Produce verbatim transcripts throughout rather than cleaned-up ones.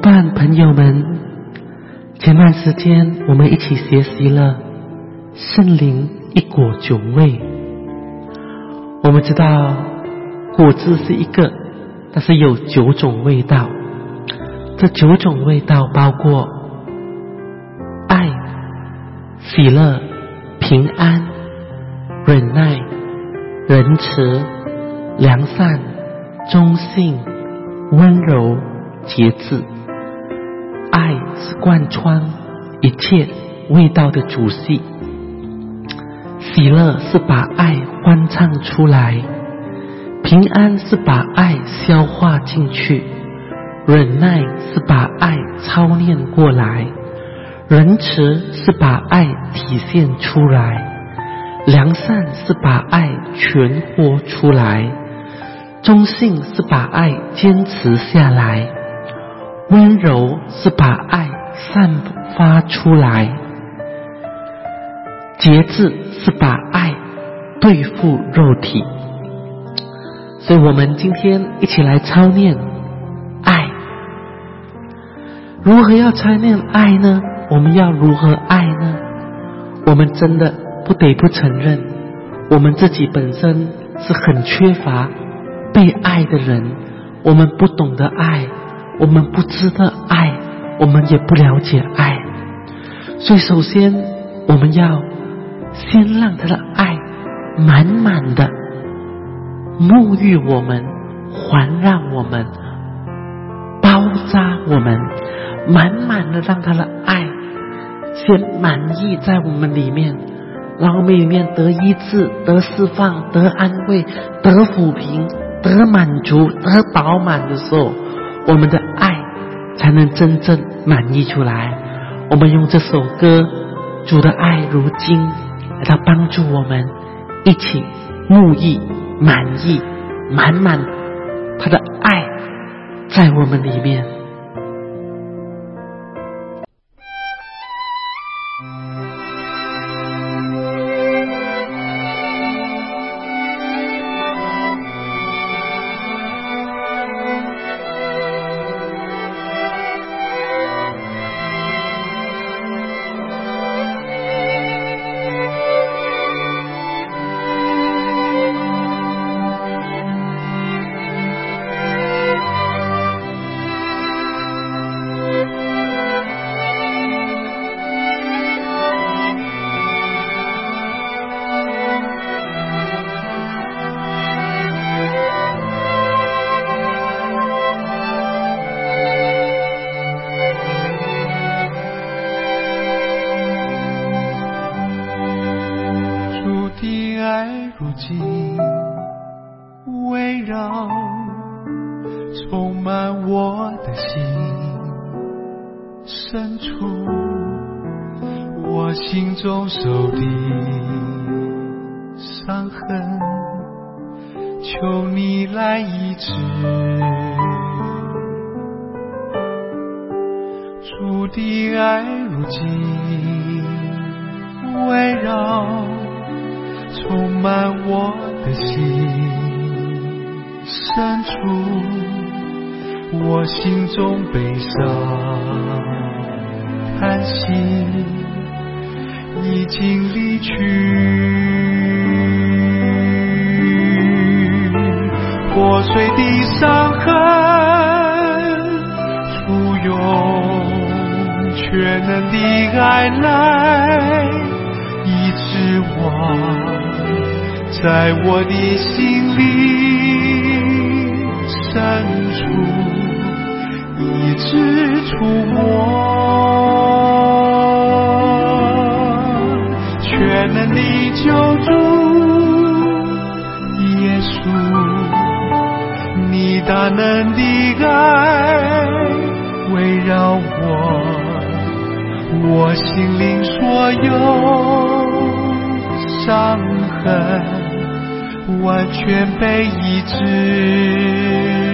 伴朋友们，前段时间我们一起学习了圣灵一果九味。我们知道果子是一个，但是有九种味道。这九种味道包括爱、喜乐、平安、忍耐、仁慈、良善、忠信、温柔、节制。爱是贯穿一切味道的主系，喜乐是把爱欢唱出来，平安是把爱消化进去，忍耐是把爱操练过来，仁慈是把爱体现出来，良善是把爱全活出来，忠信是把爱坚持下来，温柔是把爱散发出来，节制是把爱对付肉体。所以我们今天一起来操练爱。如何要操练爱呢？我们要如何爱呢？我们真的不得不承认，我们自己本身是很缺乏被爱的人。我们不懂得爱，我们不知道爱，我们也不了解爱。所以首先我们要先让他的爱满满的沐浴我们，环绕我们，包扎我们，满满的让他的爱先满溢在我们里面，让我们里面得医治，得释放，得安慰，得抚平，得满足，得饱满的时候，我们的爱才能真正满溢出来。我们用这首歌主的爱如金来到帮助我们一起沐浴满溢满满他的爱在我们里面。 如今围绕充满我的心深处，我心中受的伤痕，求你来医治。主的爱如今围绕充满我的心深处，我心中悲伤叹息已经离去，破碎的伤痕簇拥全能的爱来医治我，在我的心里深处医治出我，全能的救主耶稣，你大能的爱围绕我，我心灵所有伤痕完全被医治。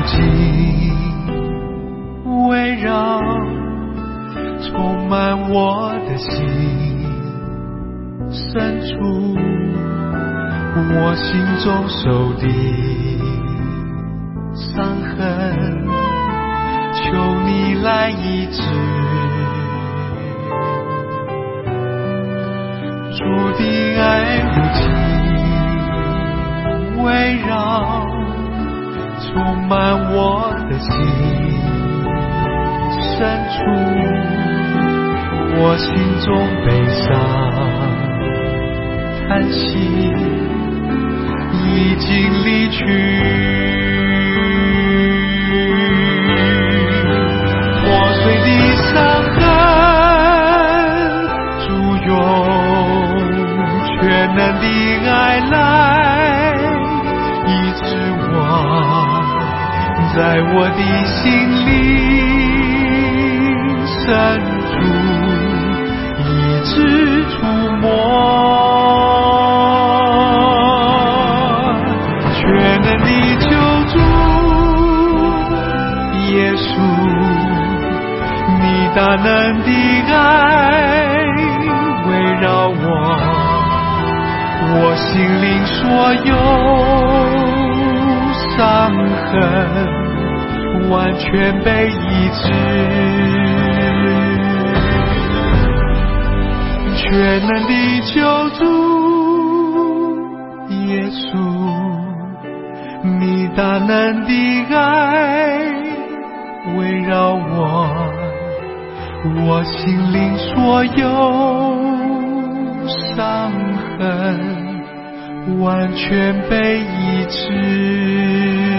今围绕，充满我的心深处，我心中受的伤痕，求你来医治。主的爱如今围绕，充满我的心深处，我心中悲伤叹息已经离去。破碎的伤痕，主用全能的爱来医治我，在我的心里深处一直触摸。全能的救主耶稣，你大能的爱围绕我，我心灵所有伤痕完全被医治。全能的救主耶稣，你大能的爱围绕我，我心灵所有伤痕完全被医治。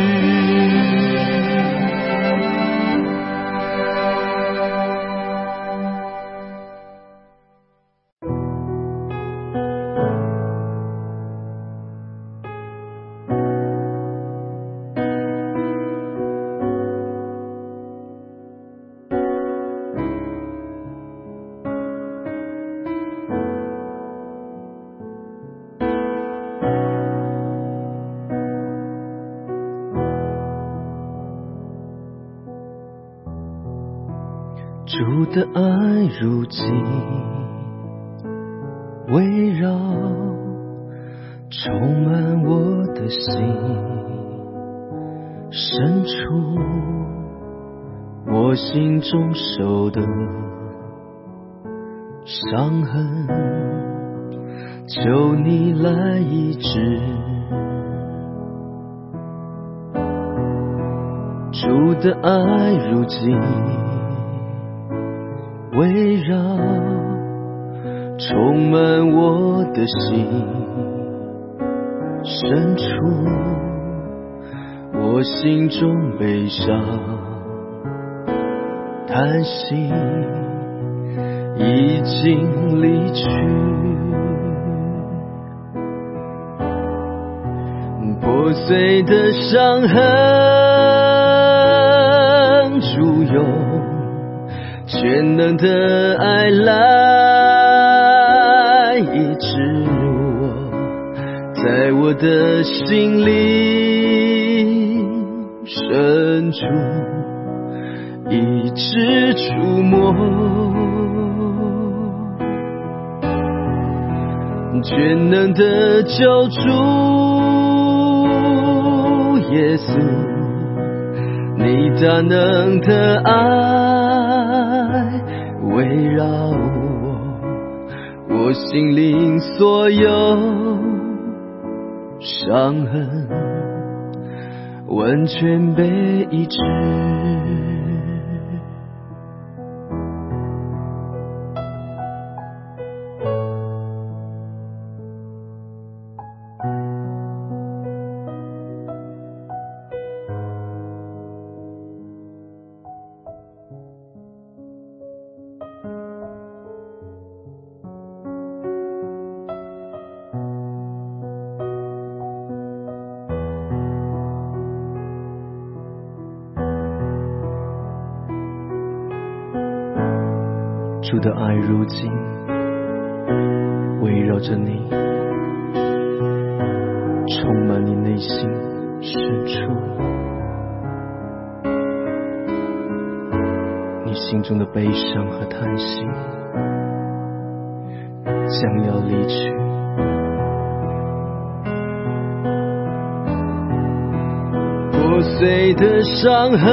主的爱如今围绕，充满我的心深处，我心中受的伤痕，求你来医治。主的爱如今围绕，充满我的心深处，我心中悲伤叹息已经离去。破碎的伤痕，主用全能的爱来医治我，在我的心里深处一直触摸。全能的救主耶稣，你大能的爱围绕我，我心灵所有伤痕完全被医治。主的爱如今围绕着你，充满你内心深处， 心中的悲伤和叹息将要离去。破碎的伤痕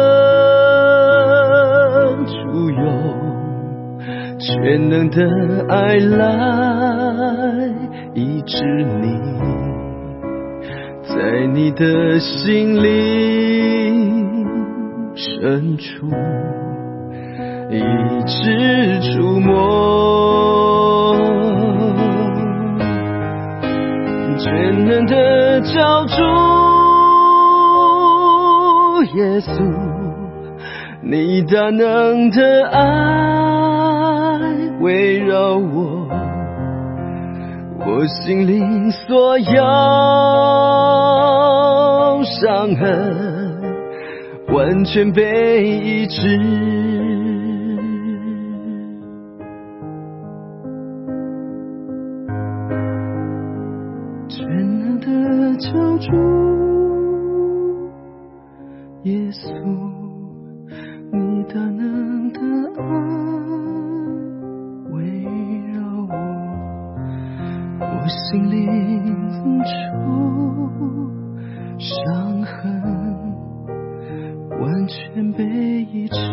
簇拥，全能的爱来医治你，在你的心灵深处一直触摸，全能的救主耶稣，你大能的爱围绕我，我心灵所有伤痕完全被医治。全能的救主耶稣，你大能的爱围绕我，我心灵处伤痕完全被医治。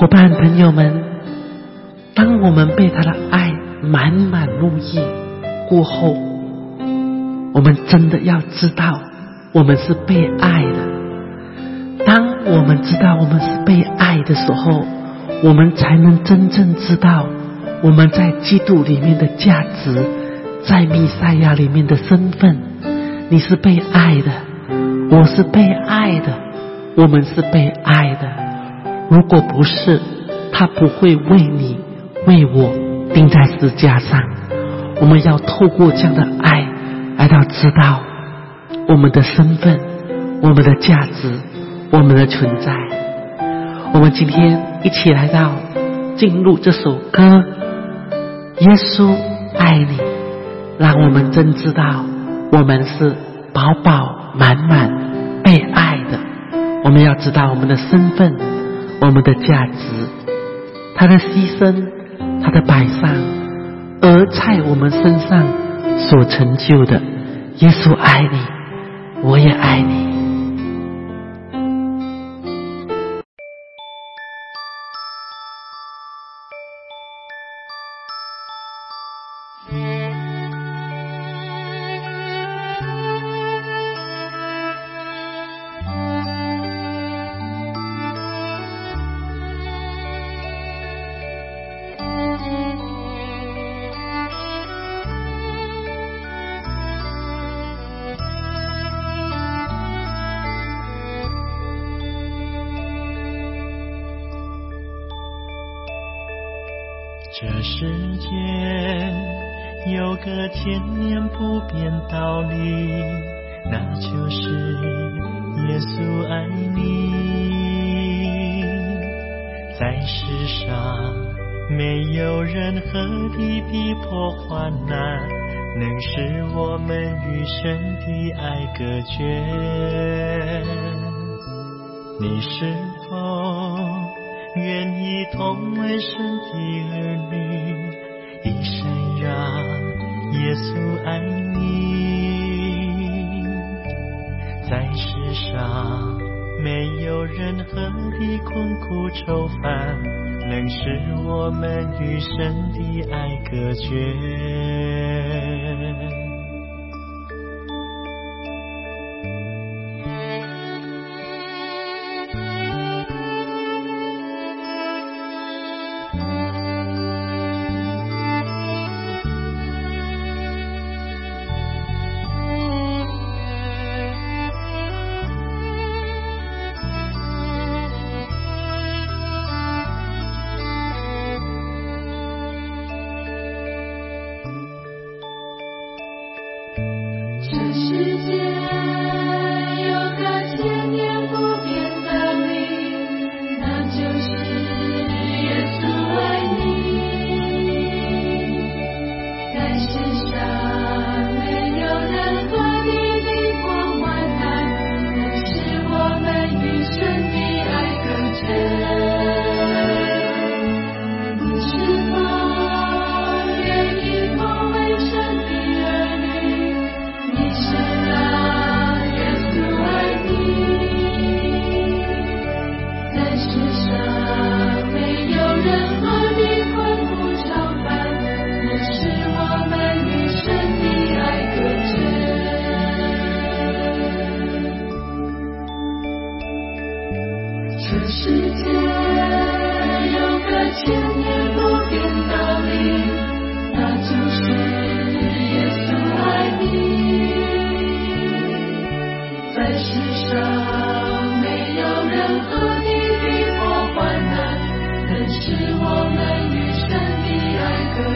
伙伴朋友们，当我们被他的爱满满入意过后，我们真的要知道我们是被爱的。当我们知道我们是被爱的时候，我们才能真正知道我们在基督里面的价值，在弥赛亚里面的身份。你是被爱的，我是被爱的，我们是被爱的。如果不是，他不会为你为我钉在十字架上。我们要透过这样的爱来到知道我们的身份，我们的价值，我们的存在。我们今天一起来到进入这首歌，耶稣爱你，让我们真知道我们是饱饱满满被爱的。我们要知道我们的身份，我们的价值，他的牺牲，他的摆上，而在我们身上所成就的。耶稣爱你，我也爱你。 这世间有个千年不变道理，那就是耶稣爱你。在世上没有任何的逼迫患难能使我们与神的爱隔绝。你是否愿意同为神的儿女，一生让耶稣爱你？在世上没有任何的困苦愁烦能使我们与神的爱隔绝。 这世界有个千年不变的理，那就是耶稣爱你。在世上没有任何的逼迫患难能使我们与神的爱隔绝。你是否愿意同为神的儿女？一生让耶稣爱你。在世上没有任何的困苦愁烦能使我们与神的爱隔绝。这世界有个千年不变道理，那就是耶稣爱你。在世上没有任何的逼迫患难能使我们与神的爱隔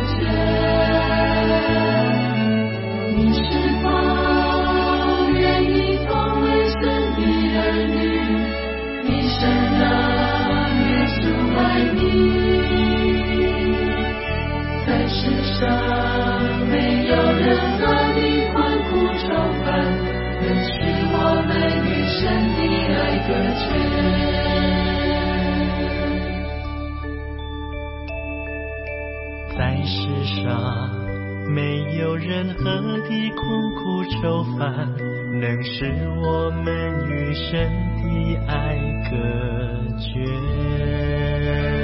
绝。你是否愿意同为神的儿女，一生让耶稣爱你？在世上没有任何的困苦愁烦能使我们与神的爱隔绝。 在世上没有任何的困苦愁烦能使我们与神的爱隔绝。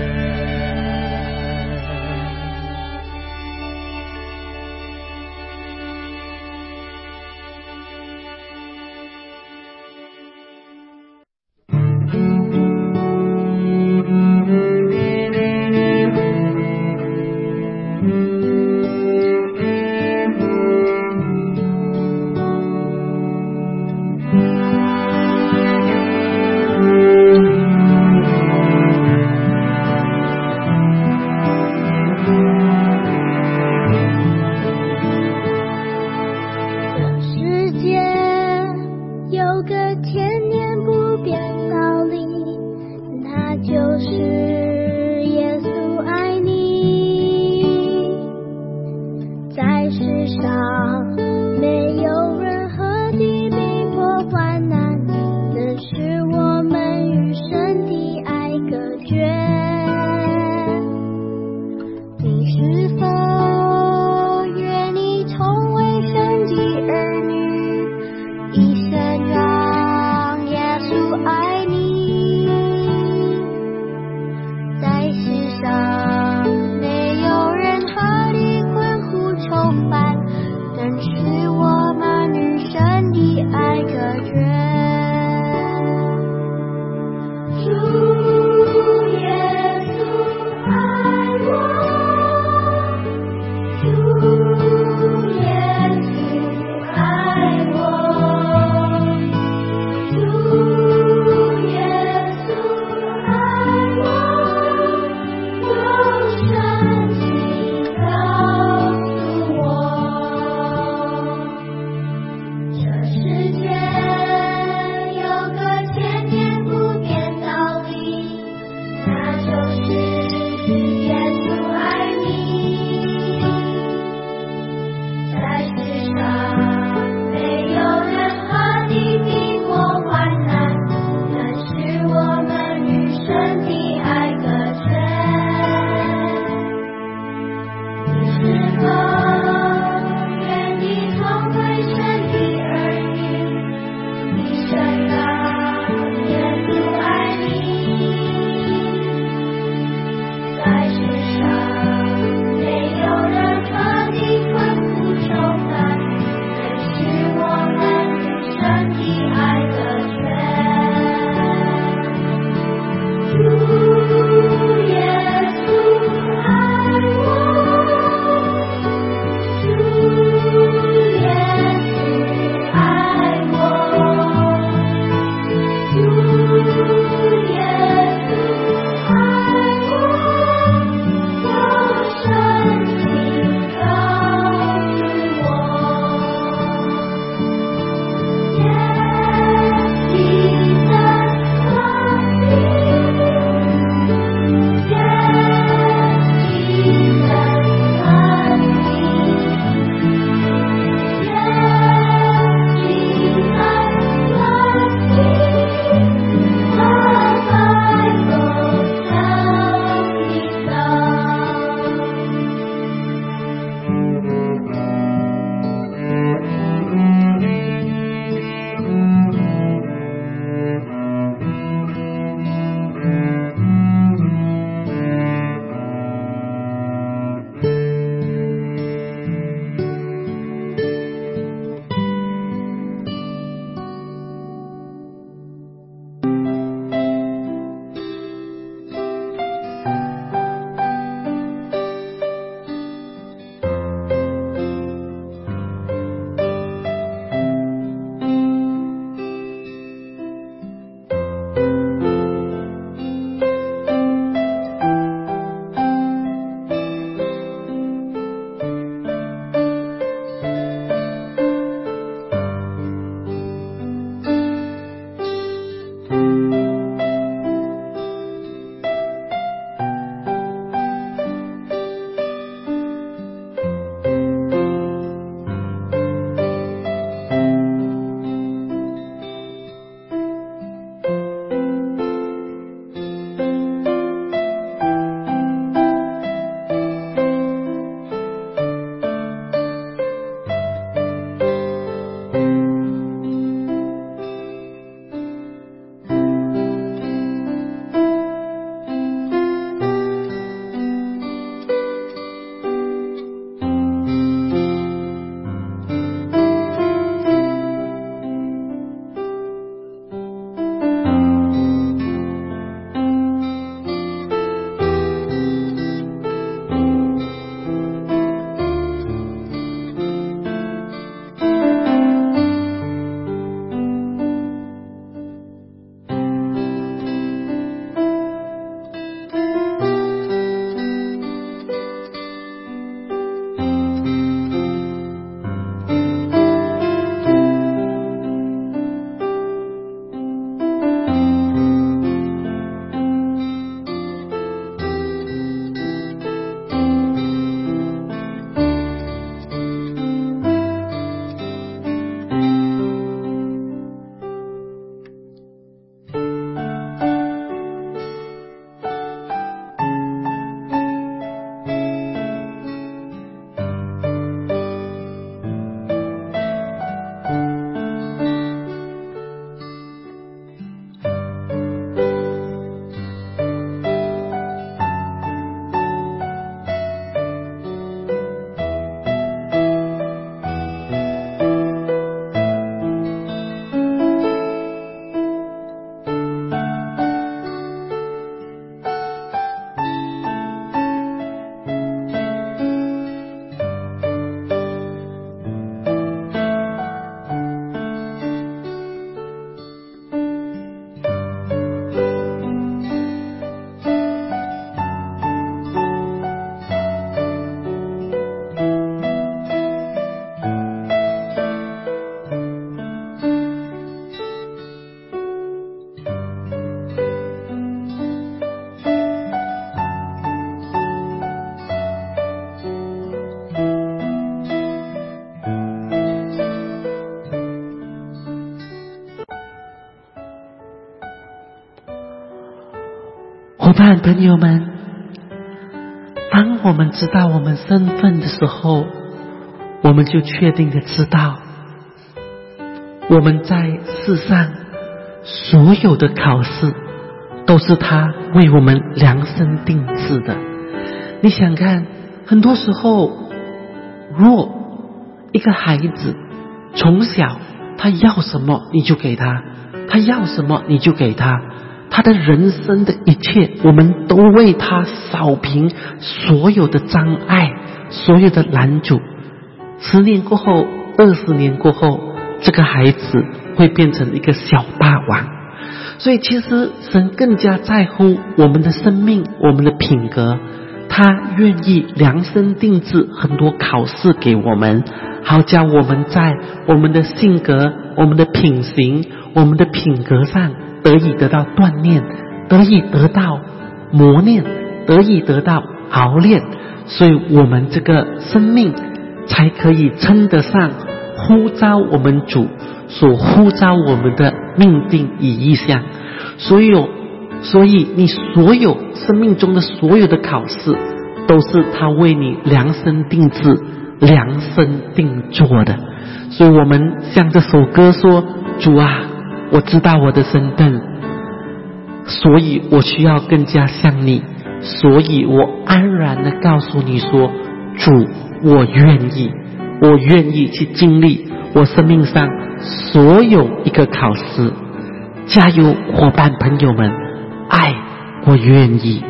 伙伴朋友们，当我们知道我们身份的时候，我们就确定的知道我们在世上所有的考试都是他为我们量身定制的。你想看，很多时候若一个孩子从小他要什么你就给他，他要什么你就给他，他的人生的一切我们都为他扫平所有的障碍，所有的拦阻。十年过后，二十年过后，这个孩子会变成一个小霸王。所以其实神更加在乎我们的生命，我们的品格，他愿意量身定制很多考试给我们，好叫我们在我们的性格，我们的品行，我们的品格上得以得到锻炼，得以得到磨练，得以得到熬炼，所以我们这个生命才可以称得上呼召我们主所呼召我们的命定与意向。所有所以你所有生命中的所有的考试都是他为你量身定制，量身定做的。所以我们像这首歌说，主啊，我知道我的身份，所以我需要更加像你，所以我安然地告诉你说，主，我愿意，我愿意去经历我生命上所有一个考试。加油，伙伴朋友们，爱，我愿意。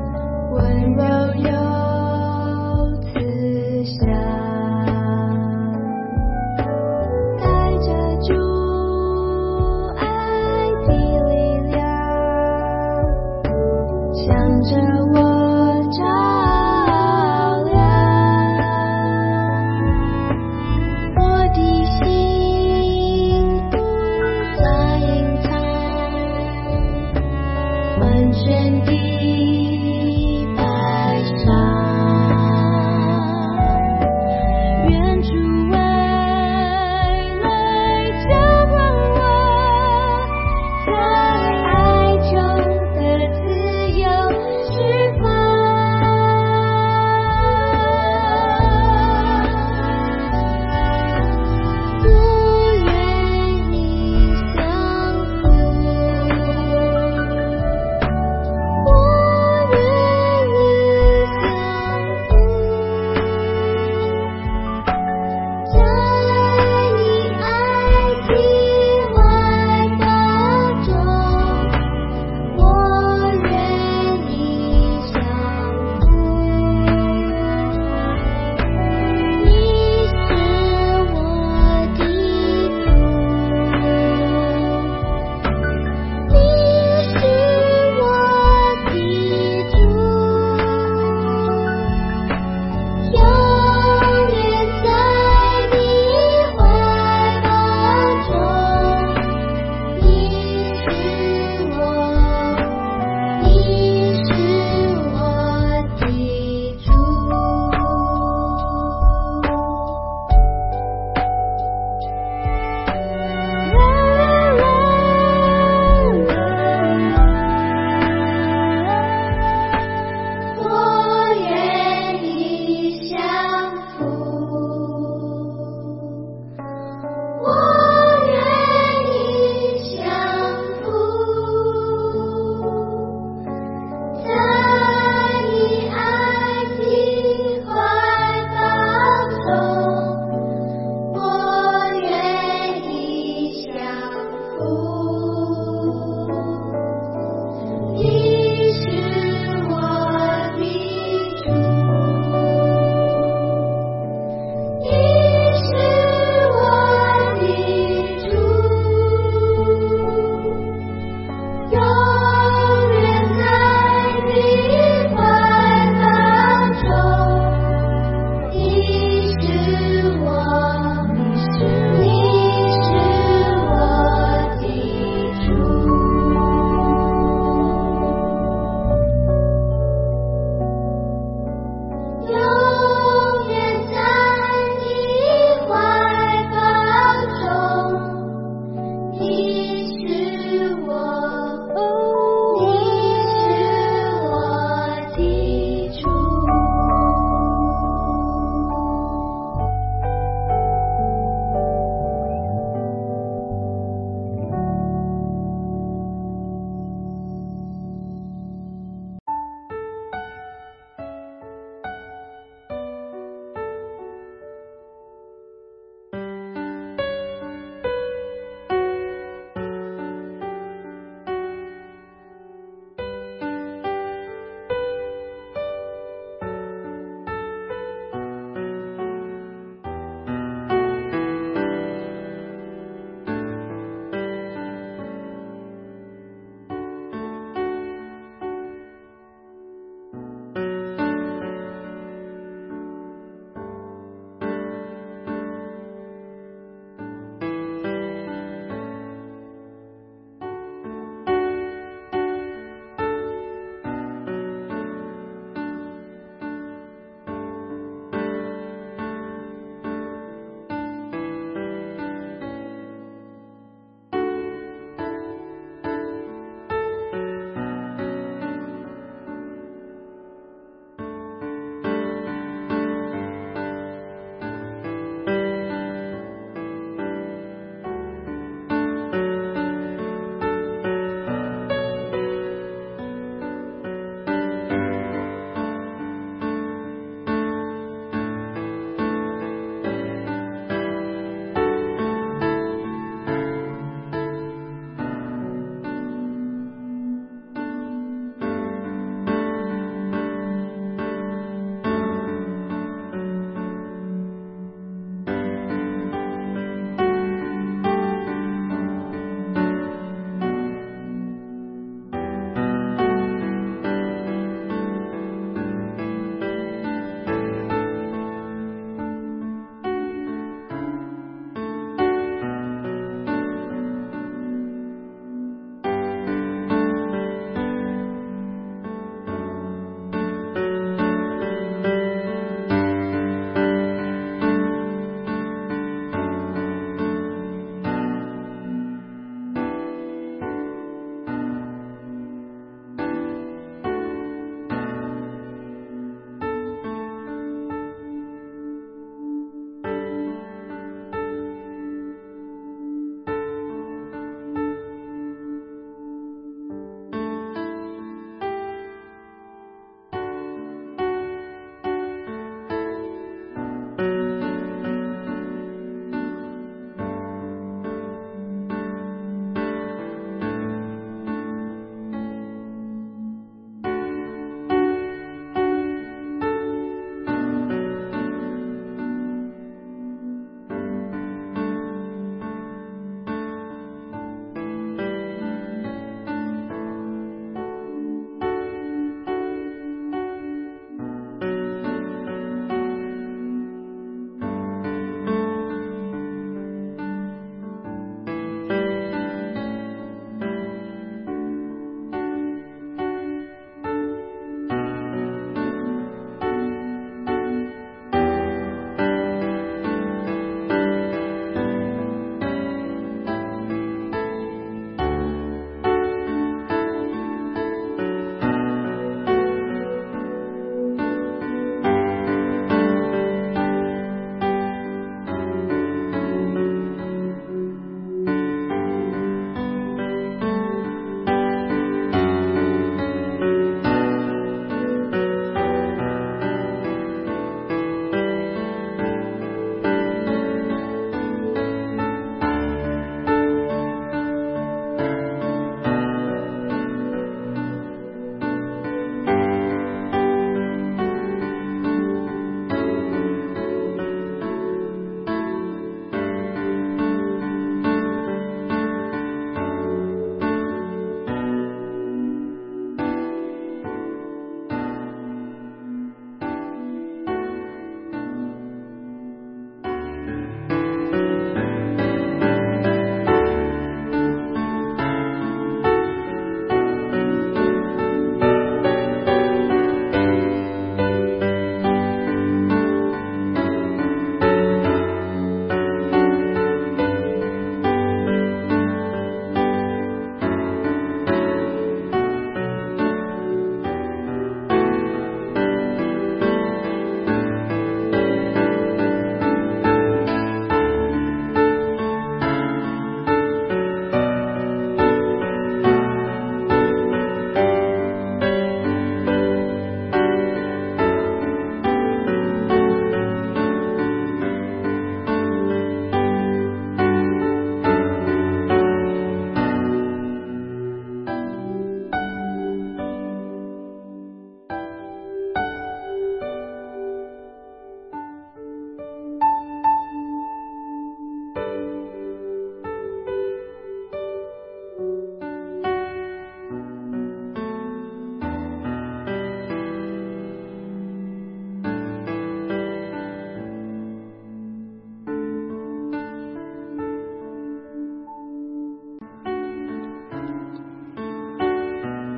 温柔又慈祥。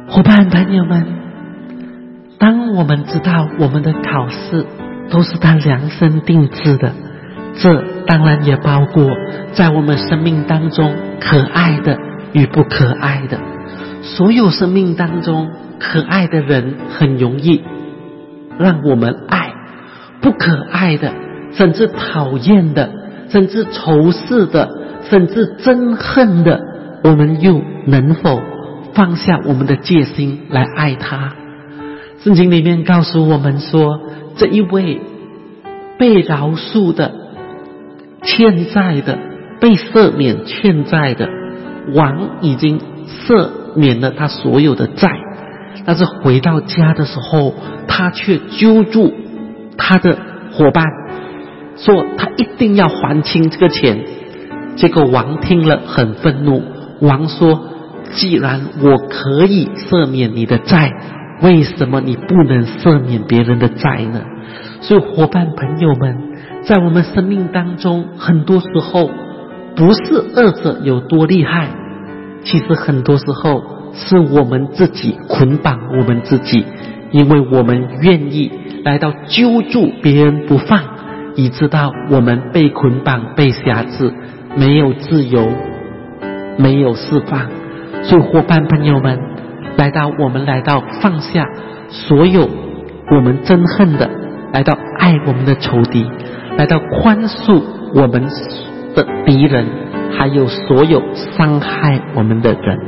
伙伴朋友们，当我们知道我们的考试都是他量身定制的，这当然也包括在我们生命当中可爱的与不可爱的。所有生命当中可爱的人很容易让我们爱，不可爱的，甚至讨厌的，甚至仇视的，甚至憎恨的，我们又能否放下我们的戒心来爱他？圣经里面告诉我们说，这一位被饶恕的、欠债的、被赦免欠债的王已经赦免了他所有的债，但是回到家的时候，他却揪住他的伙伴说他一定要还清这个钱。结果王听了很愤怒，王说，既然我可以赦免你的债，为什么你不能赦免别人的债呢？所以伙伴朋友们，在我们生命当中，很多时候不是恶者有多厉害，其实很多时候是我们自己捆绑我们自己，因为我们愿意来到揪住别人不放，以致到我们被捆绑、被辖制，没有自由，没有释放。所以伙伴朋友们，来到我们来到放下所有我们憎恨的，来到爱我们的仇敌，来到宽恕我们的敌人，还有所有伤害我们的人。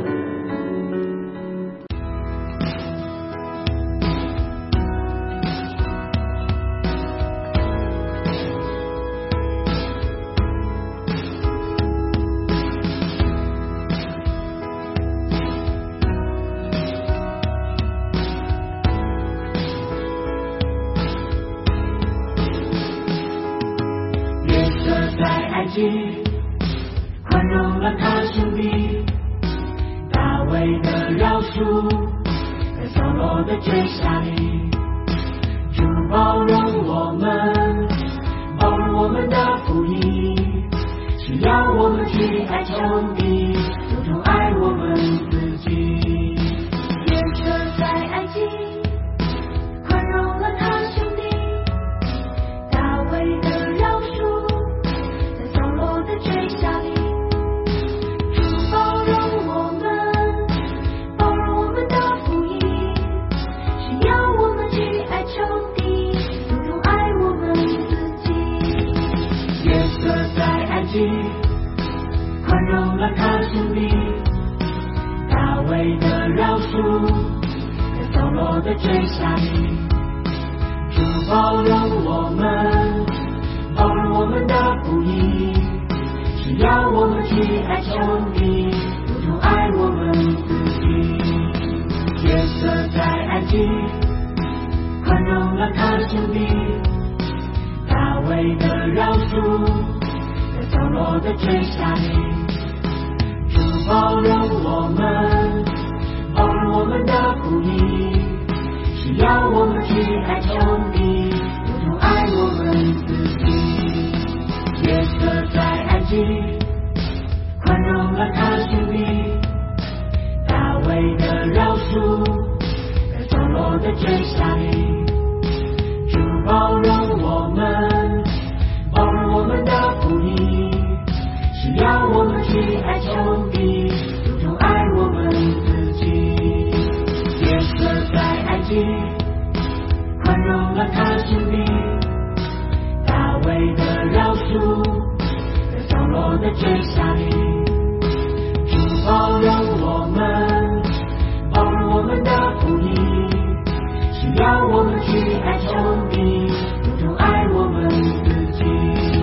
宽容了他兄弟，大卫的饶恕，在扫罗的追杀里，主包容我们，包容我们的不义，是要我们去爱兄弟，如同爱我们自己。约瑟在埃及，宽容了他兄弟，大卫的饶恕，在扫罗的追杀里，主包容我们，包容我们的不义，是要我们去爱兄弟，如同爱我们自己。约瑟在埃及，宽容了他兄弟，大卫的饶恕，在扫罗的追杀里，主包容我们，包容我们的不义，是要我们去爱兄弟，如同爱我们自己。约瑟在埃及，宽容了他兄弟，大卫的饶恕，在扫罗的追杀里，主包容我们，包容我们的不义，是要我们去爱兄弟，如同爱我们自己。约瑟在埃及，宽容了他兄弟，大卫的饶恕，在扫罗的追杀里，主包容我们，包容我们的不义，是要我们去爱兄弟，如同爱我们自己。约瑟在埃及，宽容了他兄弟，大卫的饶恕，在扫罗的追杀里，主包容我们，包容我们的不义，是要我们去爱兄弟，如同爱我们自己。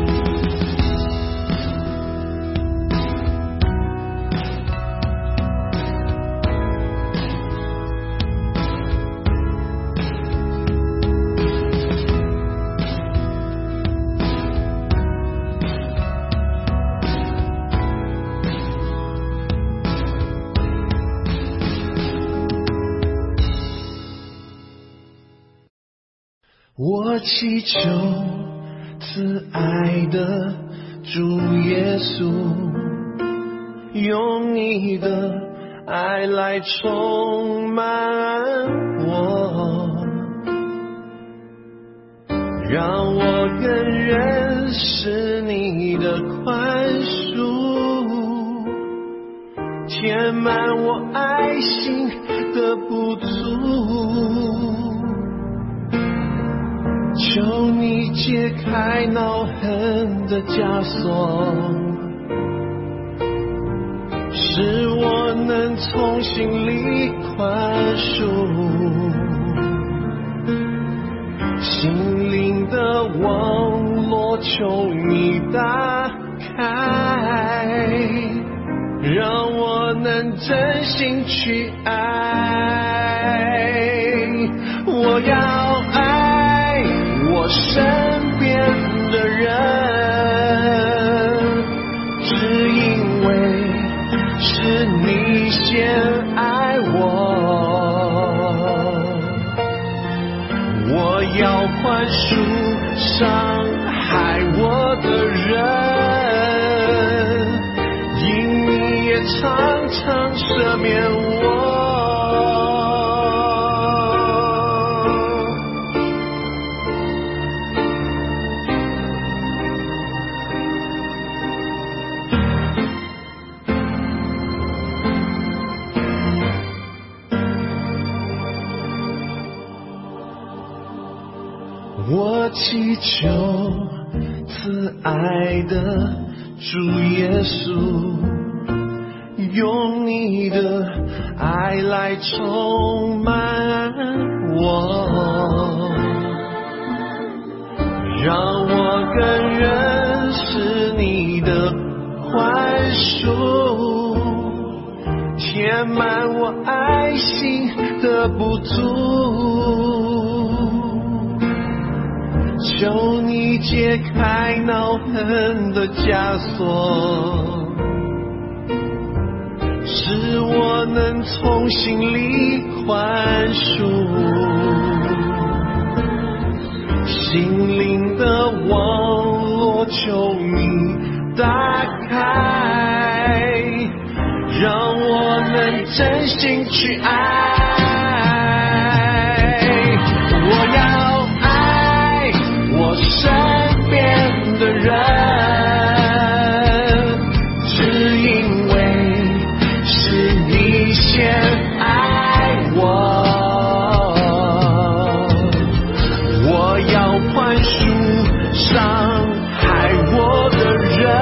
我祈求慈爱的主耶稣，用你的爱来充满我，让我更认识你的宽恕，填满我爱心的不足。求你解开恼恨的枷锁，使我能从心里宽恕，心灵的网络求你打开，让我能真心去爱。我要爱我身边的人，只因为是你先爱我。我要宽恕伤害我的人，因你也常常赦免我。我祈求慈爱的主耶稣，用你的爱来充满我，让我更认识你的宽恕，填满我爱心的不足。求你解开恼恨的枷锁，使我能从心里宽恕，心灵的网络求你打开，让我能真心去爱。我要我身边的人，只因为是你先爱我。我要宽恕伤害我的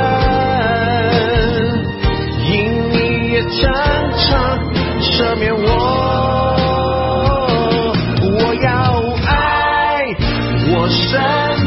人，因你也常常赦免我。我要爱我身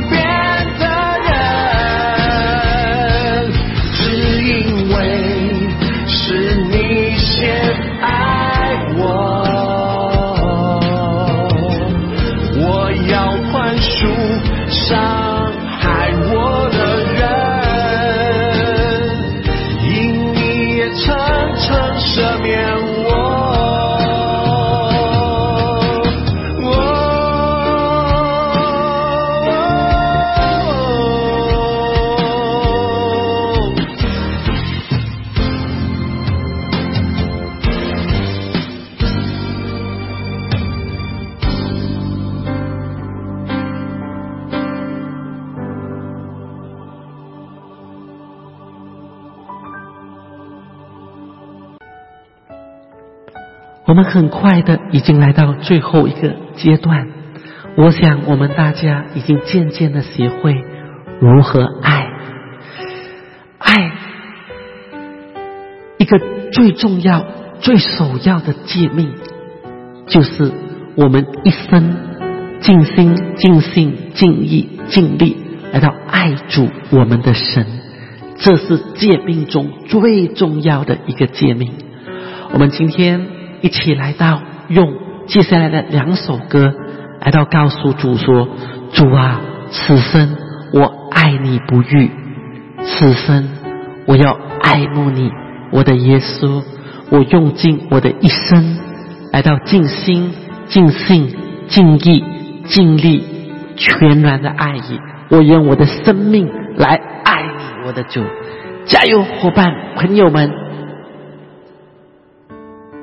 我们很快的已经来到最后一个阶段，我想我们大家已经渐渐的学会如何爱。爱一个最重要最首要的诫命，就是我们一生尽心尽性尽意尽力来到爱主我们的神，这是诫命中最重要的一个诫命。我们今天一起来到用接下来的两首歌来到告诉主说，主啊，此生我爱你不渝，此生我要爱慕你，我的耶稣，我用尽我的一生来到尽心尽性尽意尽力全然的爱你，我用我的生命来爱你，我的主。加油伙伴朋友们。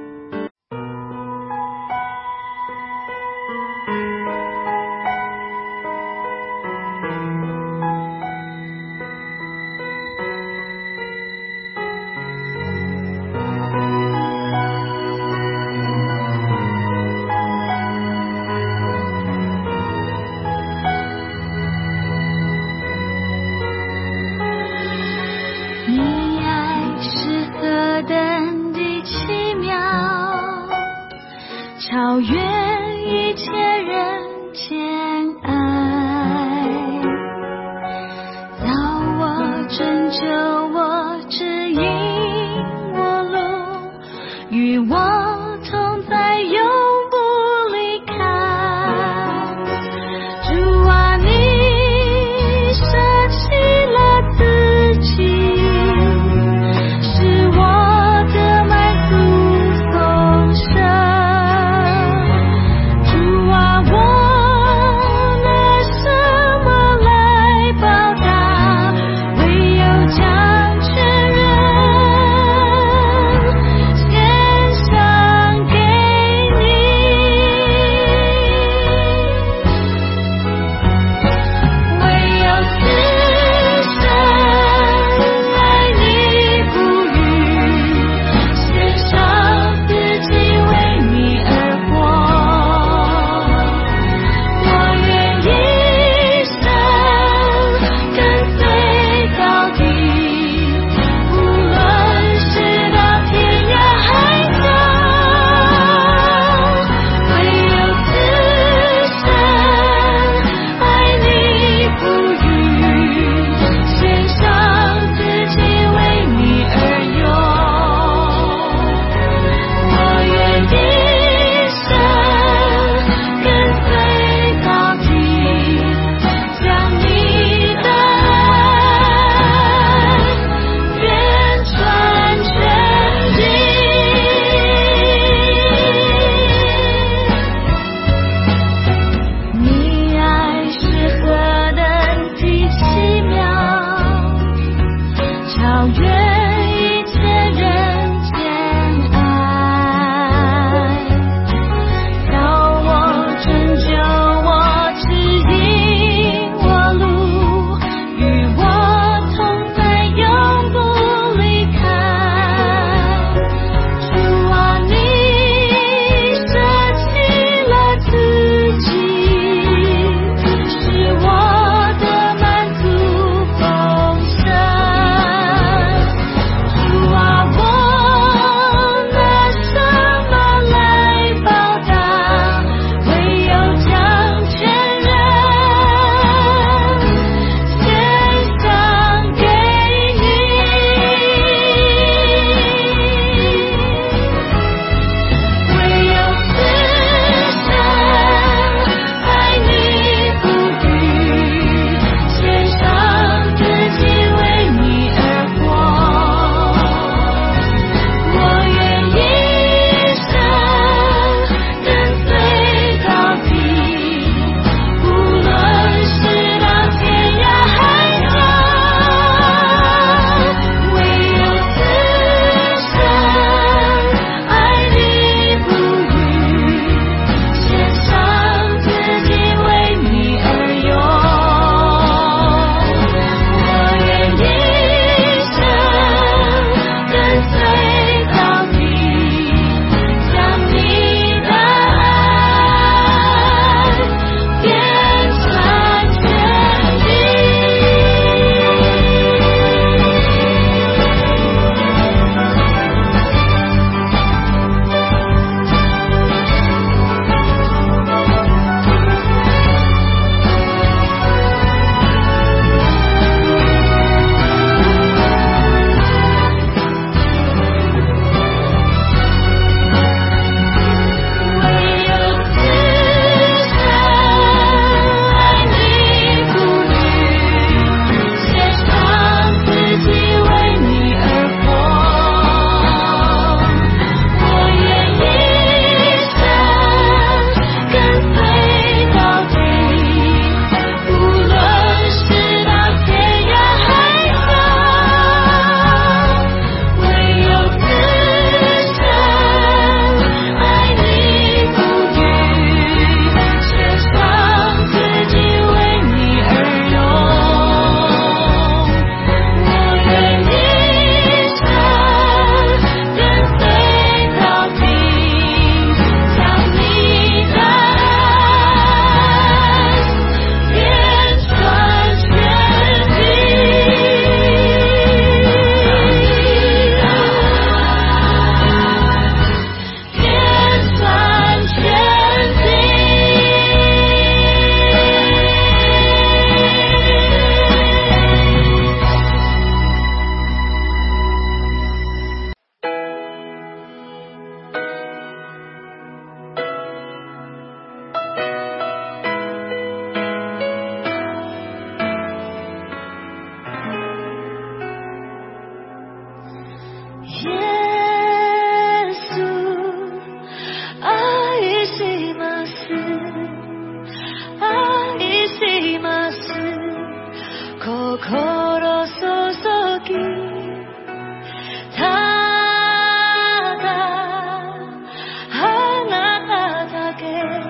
心注ぎただあなただけ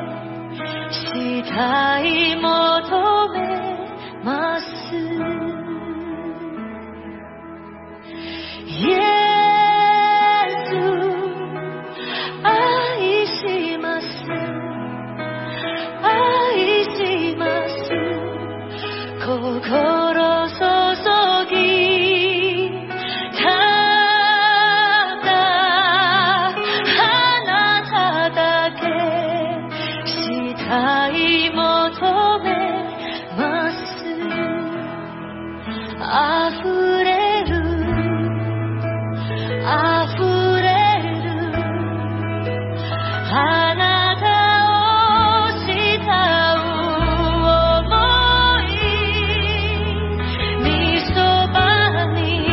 したい求めますイエス愛します愛します心注ぎただあなただけしたい求めます溢れる溢れるあなたを慕う想い御そばに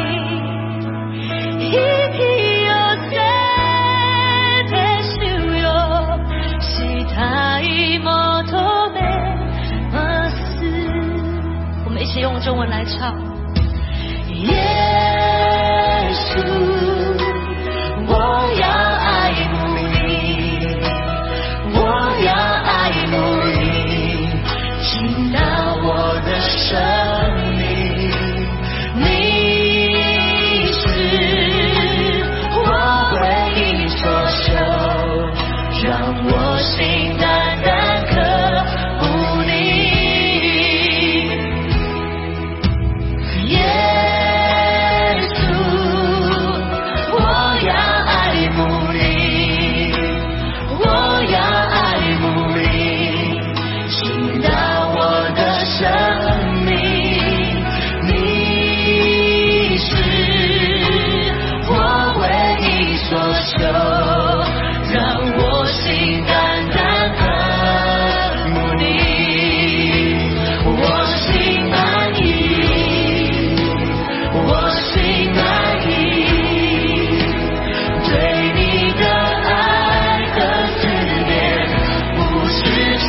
引き寄せて主よしたい求めます我们一起用中文来唱耶稣我要爱慕你我要爱慕你进到我的生命你是我唯一所求让我心单单刻慕你耶稣我要爱慕你我要爱慕你进到我的生命你是我唯一所求让我心单单刻慕你我心满意我心满意对你的爱和思念不失信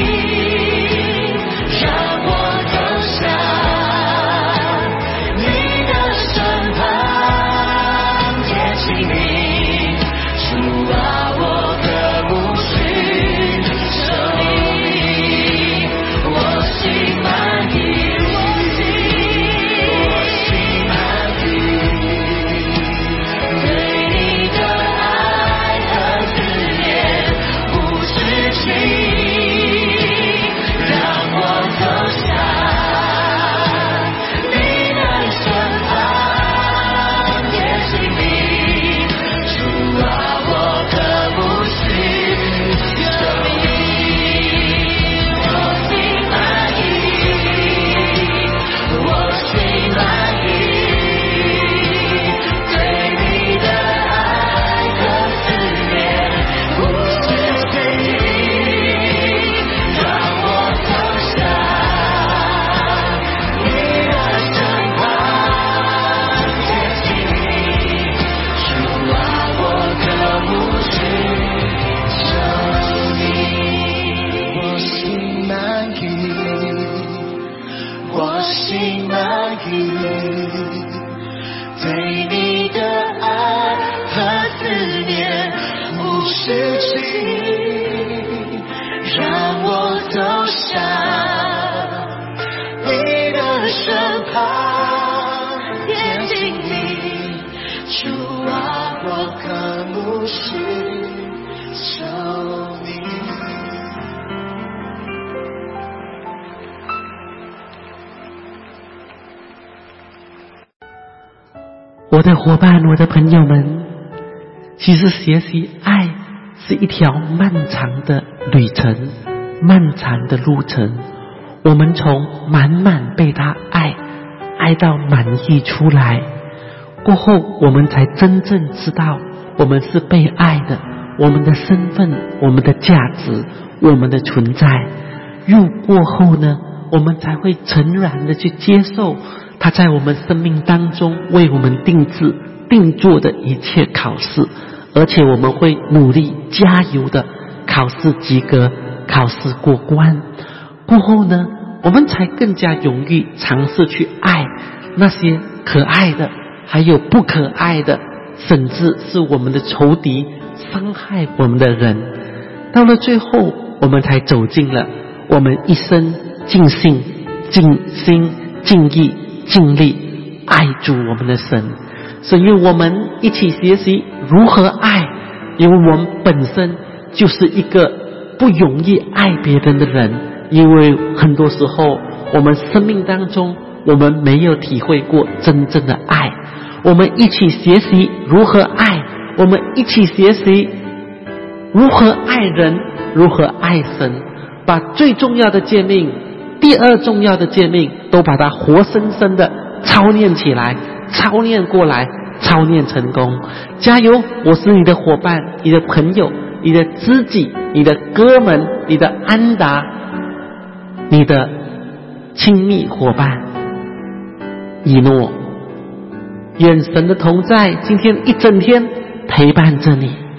让我走向你的身旁接近你主啊我渴慕寻求你我心满意我心我心满意对你的爱和思念不失信让我走向你的身旁接近你主啊我渴慕寻求你我心满意我心满意对你的爱和思念不失信让我走向你的身旁接近你主啊我渴慕寻求你我心满意我心满意对你的爱和思念不失信让我走向你的身旁接近你主啊我渴慕寻求你我的伙伴，我的朋友们，其实学习爱是一条漫长的旅程，漫长的路程。我们从满满被他爱，爱到满意出来，过后我们才真正知道我们是被爱的，我们的身份，我们的价值，我们的存在。入过后呢，我们才会诚然的去接受他在我们生命当中为我们定制定做的一切考试，而且我们会努力加油的考试及格，考试过关。过后呢， 我们才更加勇于尝试去爱那些可爱的，还有不可爱的，甚至是我们的仇敌，伤害我们的人。到了最后，我们才走进了我们一生尽性、尽心、尽意、尽力爱主我们的神。所以我们一起学习如何爱，因为我们本身就是一个不容易爱别人的人，因为很多时候我们生命当中我们没有体会过真正的爱。我们一起学习如何爱，我们一起学习如何爱人，如何爱神，把最重要的诫命，第二重要的诫命都把它活生生的操练起来，操练过来，操练成功。加油，我是你的伙伴，你的朋友，你的知己，你的哥们，你的安达，你的亲密伙伴以诺。愿神的同在今天一整天陪伴着你。